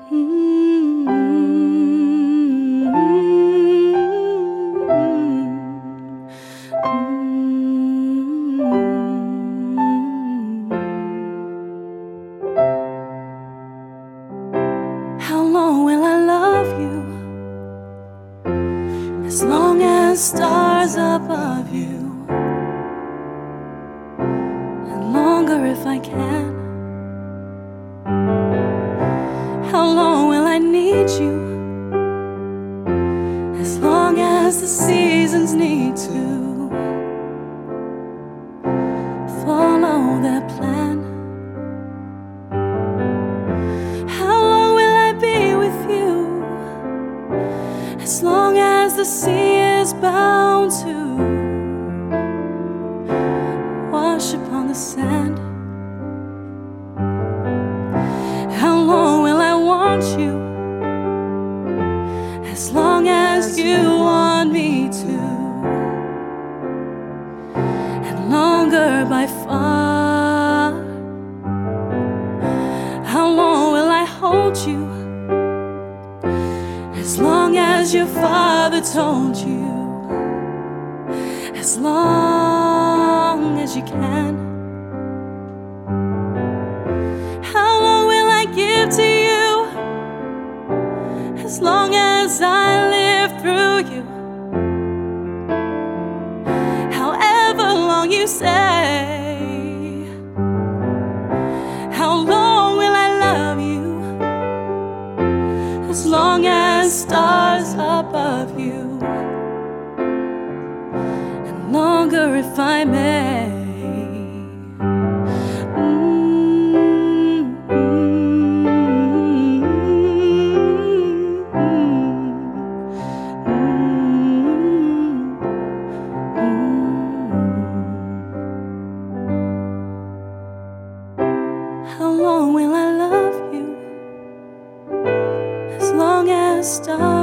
How long will I love you? As long as stars above you, and longer if I can. How long will I need you? As long as the seasons need to follow their plan. How long will I be with you? As long as the sea is bound to wash upon the sand. How long will I want you? As long as you want me to, and longer by far. How long will I hold you? As long as your father told you, as long as you can. How long will I give to you? As long as I live through you. However long you say. How long will I love you? As long as stars above you, and longer if I may. How long will I love you? As long as stars